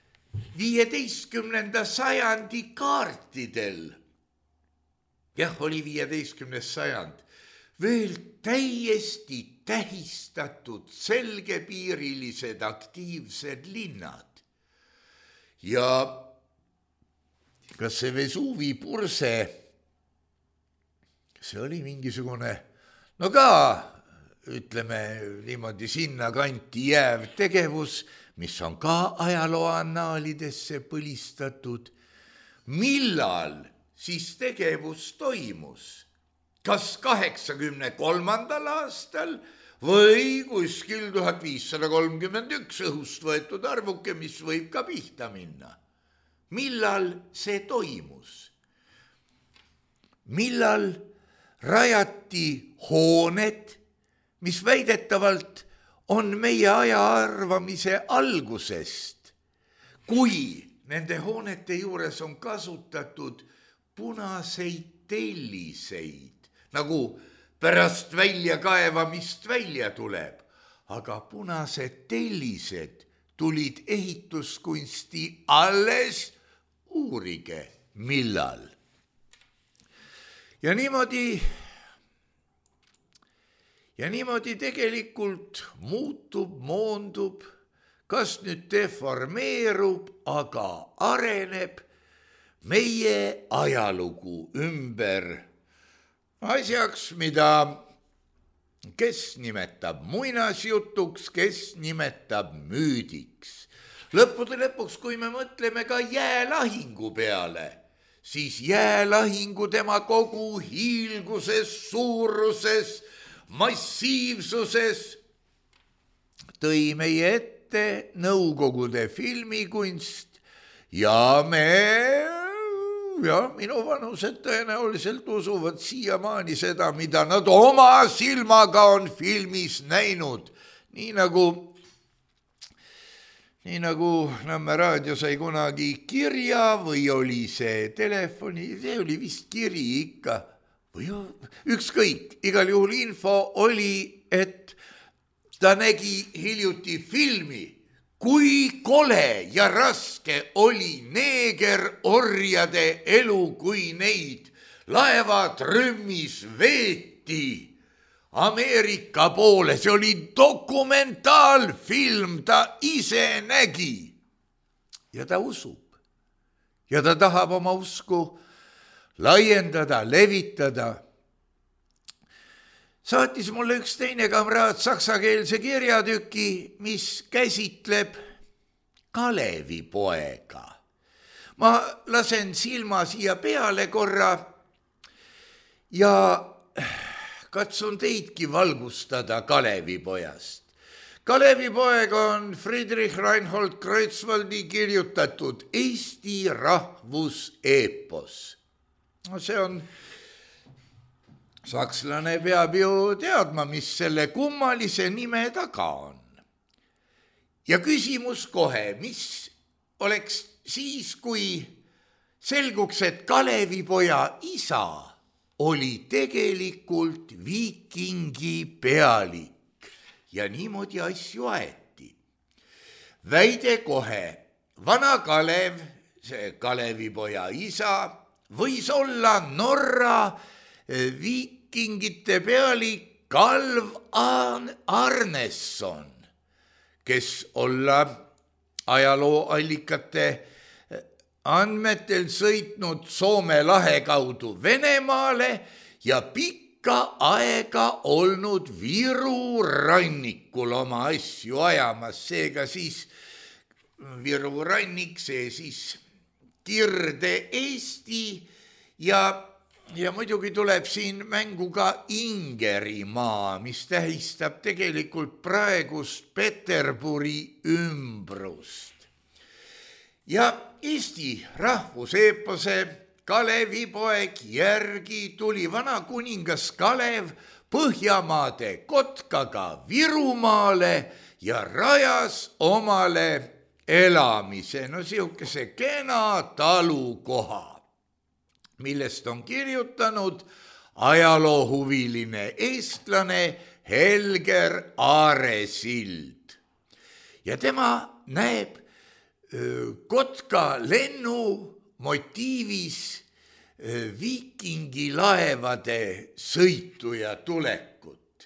15. sajandi kaartidel, jah, oli 15. sajand, veel täiesti tähistatud selgepiirilised aktiivsed linnad. Ja kas see Vesuvi purse, see oli mingisugune, no ka ütleme niimoodi sinna kanti jääv tegevus, mis on ka ajaloo annaalidesse põlistatud. Millal siis tegevus toimus? Kas 83. aastal või kuskil 1531 õhust võetud arvuke, mis võib ka pihta minna? Millal see toimus? Millal rajati hooned, mis väidetavalt on meie aja arvamise algusest, kui nende hoonete juures on kasutatud punaseid telliseid, nagu pärast väljakaevamist välja tuleb, aga punased tellised tulid ehituskunsti alles, uurige, millal. Ja niimoodi tegelikult muutub, moondub, kas nüüd deformeerub, aga areneb meie ajalugu ümber asjaks, mida kes nimetab muinasjutuks, kes nimetab müüdiks. Lõppude lõpuks, kui me mõtleme ka jäälahingu peale, siis jäälahingu tema kogu hiilguses, suuruses, massiivsuses tõi meie ette Nõukogude filmikunst ja minu vanused tõenäoliselt usuvad siiamaani seda, mida nad oma silmaga on filmis näinud. Nii nagu Nõmme raadio sai kunagi kirja või oli see telefoni, see oli vist kiri ikka, või ükskõik, igal juhul info oli, et ta nägi hiljuti filmi, kui kole ja raske oli neegerorjade elu, kui neid laevatrümmis veeti Ameerika poole. See oli dokumentaalfilm, ta ise nägi ja ta usub ja ta tahab oma usku laiendada, levitada. Saatis mulle üks teine kamraad saksakeelse kirjatüki, mis käsitleb Kalevipoega. Ma lasen silma siia peale korra ja katsun teidki valgustada Kalevipojast. Kalevipoeg on Friedrich Reinhold Kreutzwaldi kirjutatud Eesti rahvuseepos. No see on, sakslane peab ju teadma, mis selle kummalise nime taga on. Ja küsimus kohe, mis oleks siis, kui selguks, et Kalevipoja isa oli tegelikult viikingi pealik ja niimoodi asju aeti. Väide kohe, vana Kalev, see Kalevipoja isa, võis olla Norra viikingite pealik Kalv Arnesson, kes olla ajalooallikate andmetel sõitnud Soome lahe kaudu Venemaale ja pikka aega olnud Viru rannikul oma asju ajamas. Seega siis Viru rannik, see siis Kirde-Eesti ja muidugi tuleb siin mängu ka Ingerimaa, mis tähistab tegelikult praegust Peterburi ümbrust. Ja Eesti rahvuseepose Kalevipoeg järgi tuli vana kuningas Kalev Põhjamaade Kotkaga Virumaale ja rajas omale elamise, no sihukese kena talukoha, millest on kirjutanud ajaloohuviline eestlane Helger Aresild. Ja tema näeb Kotka lennu motiivis viikingilaevade sõitu ja tulekut.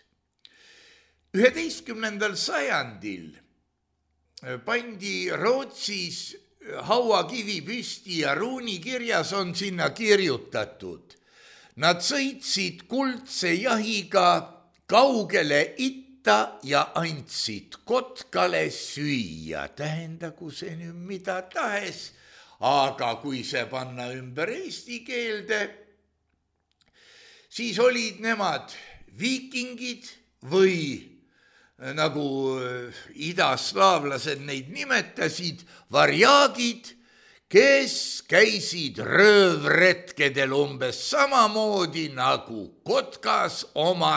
11. sajandil pandi Rootsis hauakivi püsti ja ruunikirjas on sinna kirjutatud. Nad sõitsid kuldse jahiga kaugele itta ja andsid Kotkale süüa. Tähendagu see nüüd mida tahes, aga kui see panna ümber eesti keelde, siis olid nemad viikingid või nagu idaslaavlased neid nimetasid, varjaagid, kes käisid röövretkedel umbes samamoodi nagu Kotkas oma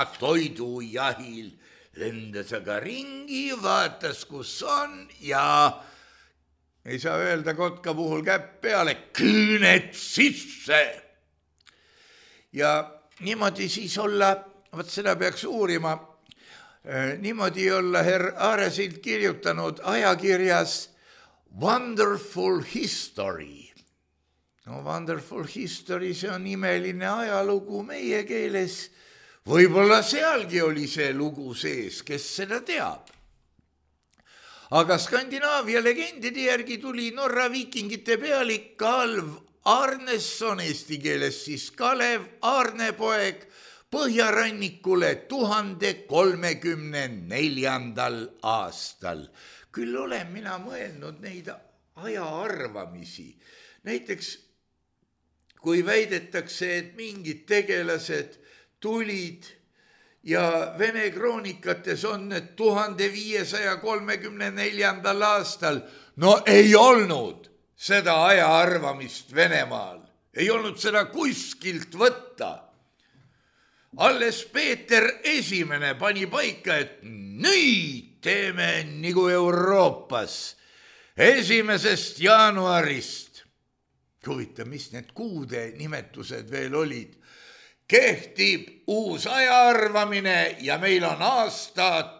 toidujahil. Lendas aga ringi, vaatas, kus on ja ei saa öelda kotka puhul käpp peale, küüned sisse. Ja niimoodi siis olla, võt seda peaks uurima, niimoodi olla herr Aaresild kirjutanud ajakirjas Wonderful History. No Wonderful History, see on imeline ajalugu meie keeles. Võib-olla sealgi oli see lugu sees, kes seda teab. Aga Skandinaavia legendide järgi tuli Norra viikingite pealik Kalv Arnesson, eesti keeles siis Kalev Aarnepoeg, põhjarannikule 1034. aastal. Küll olen mina mõelnud neid ajaarvamisi. Näiteks, kui väidetakse, et mingid tegelased tulid ja Vene kroonikates on, et 1534. aastal, no ei olnud seda ajaarvamist Venemaal, ei olnud seda kuskilt võtta. Alles Peeter Esimene pani paika, et nüüd teeme nagu Euroopas 1. jaanuarist. Huvitav, mis need kuude nimetused veel olid? Kehtib uus ajaarvamine ja meil on aasta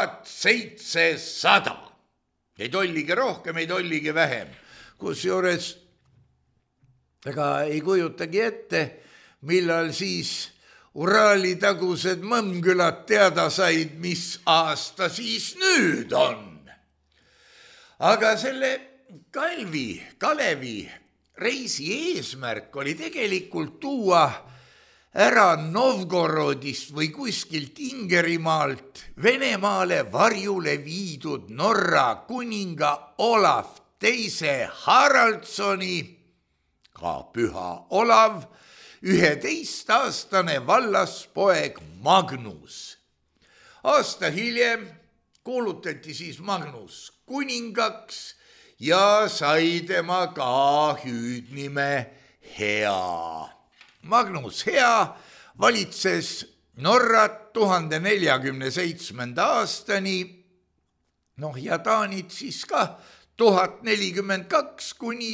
1700. Ei tolligi rohkem, ei tolligi vähem. Kusjuures ega ei kujutagi ette, millal siis Uraali tagused mõmmkülad teada said, mis aasta siis nüüd on. Aga selle Kalevi reisi eesmärk oli tegelikult tuua ära Novgorodist või kuskilt Ingerimaalt Venemaale varjule viidud Norra kuninga Olav II Haraldssoni, ka püha Olav, 11-aastane vallaspoeg Magnus. Aasta hiljem kuulutati siis Magnus kuningaks ja sai tema ka hüüdnime Hea. Magnus Hea valitses Norrat 1047. aastani, ja Taanit siis ka 1042 kuni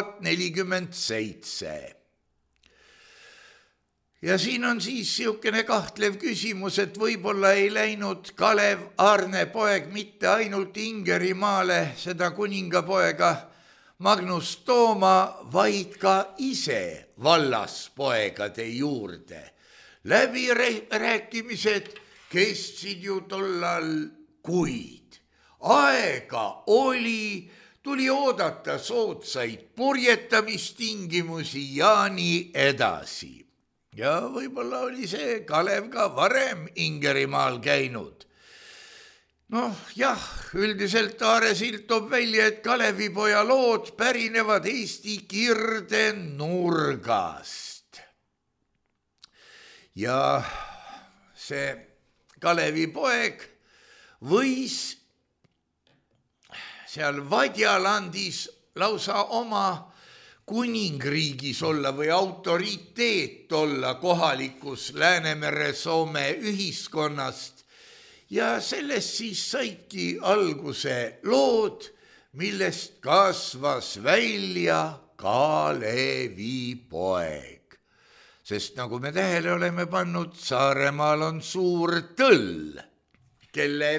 1047. Ja siin on siis siukene kahtlev küsimus, et võib-olla ei läinud Kalev Aarnepoeg mitte ainult Ingerimaale seda kuningapoega Magnus tooma, vaid ka ise vallaspoegade juurde. Läbirääkimised kestsid ju tollal kuid. Aega oli, tuli oodata soodsaid purjetamistingimusi ja nii edasi. Ja võib-olla oli see Kalev ka varem Ingerimaal käinud. Üldiselt Aaresild toob välja, et Kalevipoja lood pärinevad Eesti Kirdenurgast. Ja see Kalevipoeg võis seal Vadjalandis lausa oma kuningriigis olla või autoriteet olla kohalikus Läänemere Soome ühiskonnast ja sellest siis saidki alguse lood, millest kasvas välja Kalevipoeg. Sest nagu me tähele oleme pannud, Saaremaal on suur tõll, kelle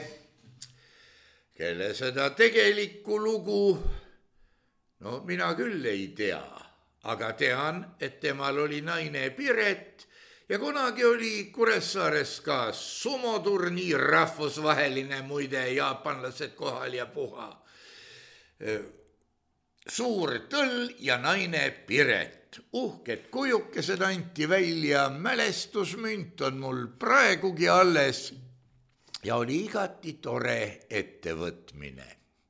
seda tegelikku lugu mina küll ei tea, aga tean, et temal oli naine Piret ja kunagi oli Kuressaares ka sumoturniir rahvusvaheline, muide jaapanlased kohal ja puha. Suur tõll ja naine Piret. Uhked kujukesed anti välja, mälestusmünt on mul praegugi alles ja oli igati tore ettevõtmine.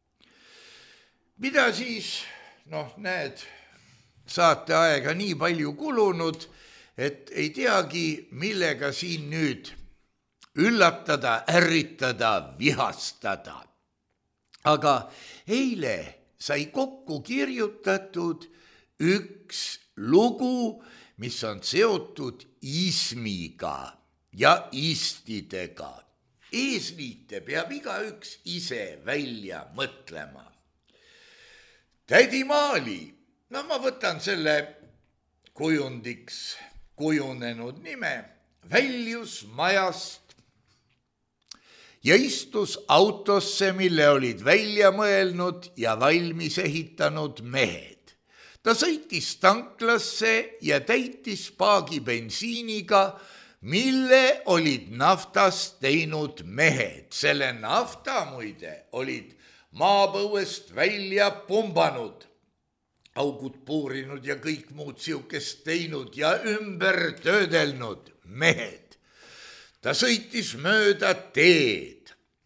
Mida siis... näed, saateaega nii palju kulunud, et ei teagi, millega siin nüüd üllatada, ärritada, vihastada. Aga eile sai kokku kirjutatud üks lugu, mis on seotud ismiga ja istidega. Eesliite peab igaüks ise välja mõtlema. tädi Maali, no ma võtan selle kujundiks kujunenud nime, väljus majast ja istus autosse, mille olid välja mõelnud ja valmis ehitanud mehed. Ta sõitis tanklasse ja täitis paagi bensiiniga, mille olid naftast teinud mehed. Selle nafta muide olid maapõuest välja pumbanud, augud puurinud ja kõik muud siukest teinud ja ümber töödelnud mehed. Ta sõitis mööda teid,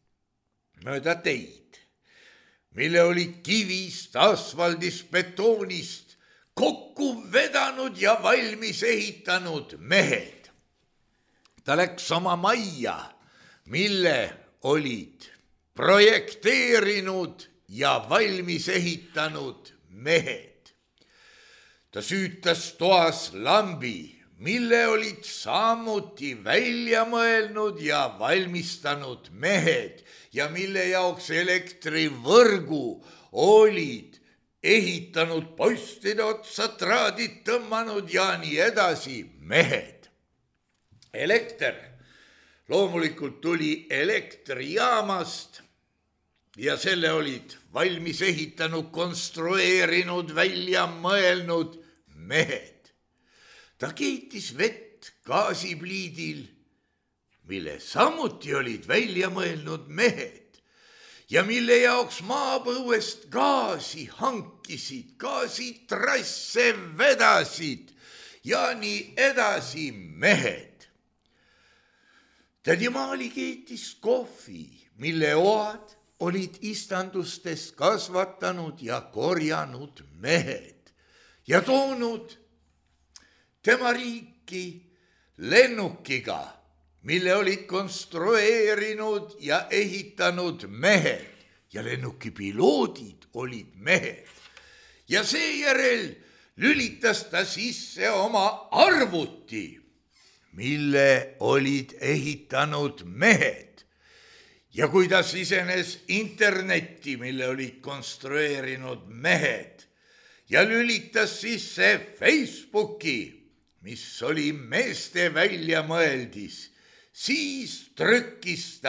mille olid kivist, asfaldist, betoonist kokku vedanud ja valmis ehitanud mehed. Ta läks oma majja, mille olid projekteerinud ja valmis ehitanud mehed. Ta süütas toas lambi, mille olid samuti välja mõelnud ja valmistanud mehed ja mille jaoks elektrivõrgu olid ehitanud postide otsa traadid tõmmanud ja nii edasi mehed. Elekter loomulikult tuli elektrijaamast ja selle olid valmis ehitanud, konstrueerinud, välja mõelnud mehed. Ta keetis vett gaasipliidil, mille samuti olid välja mõelnud mehed ja mille jaoks maapõuest gaasi hankisid, gaasitrasse vedasid ja nii edasi mehed. Tädi Maali keetis kohvi, mille oad olid istandustes kasvatanud ja korjanud mehed ja toonud tema riiki lennukiga, mille olid konstrueerinud ja ehitanud mehed ja lennuki piloodid olid mehed. Ja seejärel lülitas ta sisse oma arvuti, mille olid ehitanud mehed. Ja kui ta sisenes internetti, mille olid konstrueerinud mehed, ja lülitas sisse Facebooki, mis oli meeste väljamõeldis, siis trükkis ta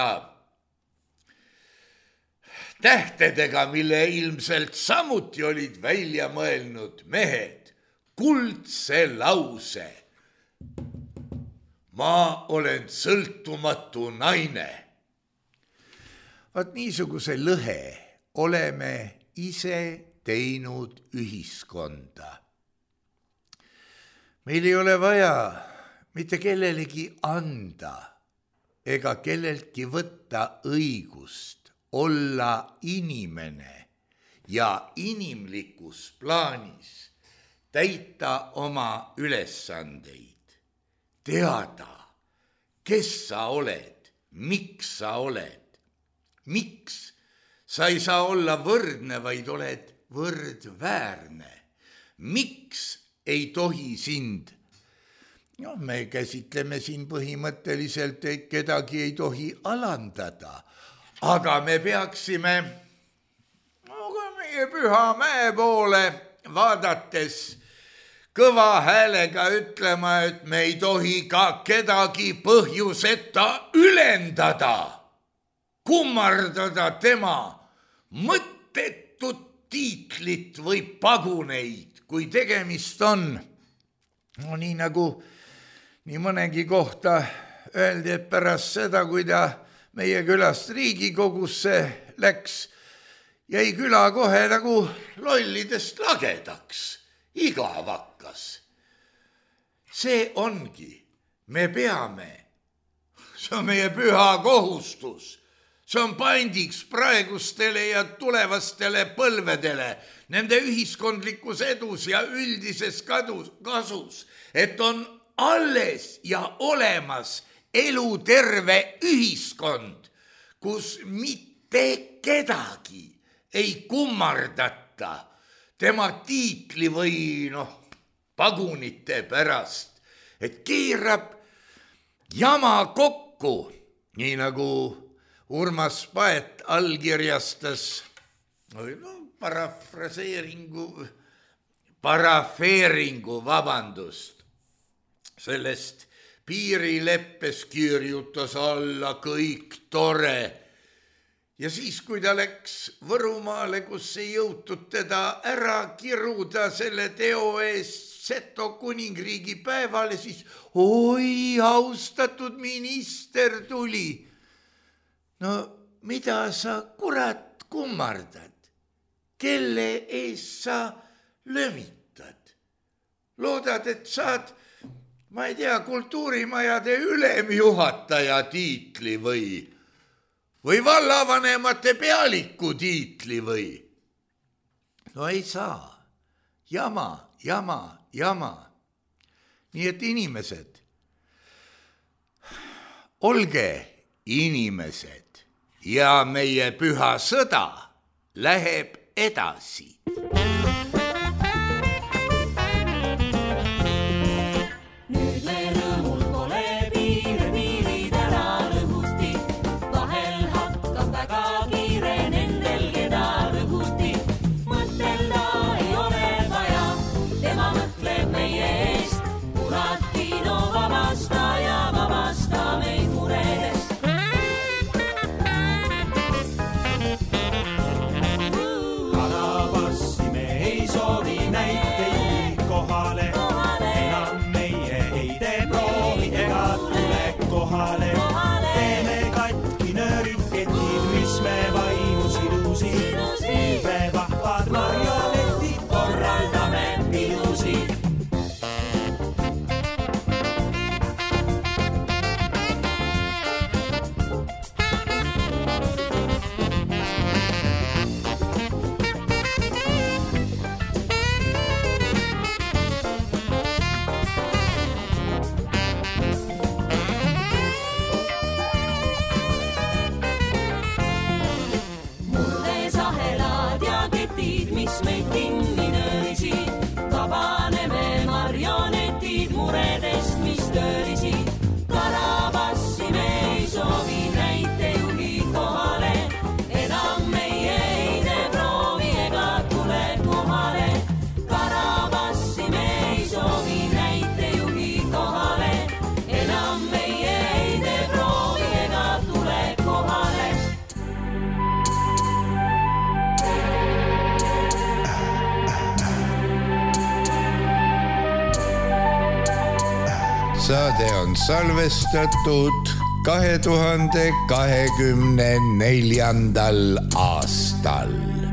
tähtedega, mille ilmselt samuti olid välja mõelnud mehed, kuldse lause. Ma olen sõltumatu naine. Vaat niisuguse lõhe oleme ise teinud ühiskonda. Meil ei ole vaja mitte kellelegi anda ega kelleltki võtta õigust olla inimene ja inimlikus plaanis täita oma ülesandeid, teada, kes sa oled, miks sa oled, miks sa ei saa olla võrdne, vaid oled võrdväärne. Miks ei tohi sind? No, me käsitleme siin põhimõtteliselt, et kedagi ei tohi alandada, aga me peaksime meie Püha Mäe poole vaadates kõva häälega ütlema, et me ei tohi ka kedagi põhjuseta ülendada, kummardada tema mõttetut tiitlit või paguneid, kui tegemist on. No nii nagu nii mõnegi kohta öeldi, et pärast seda, kui ta meie külast Riigikogusse läks, jäi küla kohe nagu lollidest lagedaks, igav hakkas. See ongi, me peame, see on meie püha kohustus. See on pandiks praegustele ja tulevastele põlvedele, nende ühiskondlikus edus ja üldises kasus, et on alles ja olemas eluterve ühiskond, kus mitte kedagi ei kummardata tema tiitli või pagunite pärast, et keerab jama kokku, nii nagu Urmas Paet allkirjastas parafeeringu, vabandust, sellest piirileppes kirjutas alla kõik tore. Ja siis, kui ta läks Võrumaale, kus ei jõutud teda ära kiruda selle teo eest Seto kuningriigi päevale, siis oi, austatud minister tuli. No mida sa kurat kummardad? Kelle eest sa lömitad? Loodad, et saad, ma ei tea, kultuurimajade ülemjuhataja tiitli või vallavanemate pealiku tiitli või? No ei saa. Jama. Nii et inimesed, olge inimesed ja meie püha sõda läheb edasi. Teeme katki nöörid, ketid, mis me vaimu sidusid. Me vahvad marionetid, korraldame pidusid. Saade on salvestatud 2024. aastal.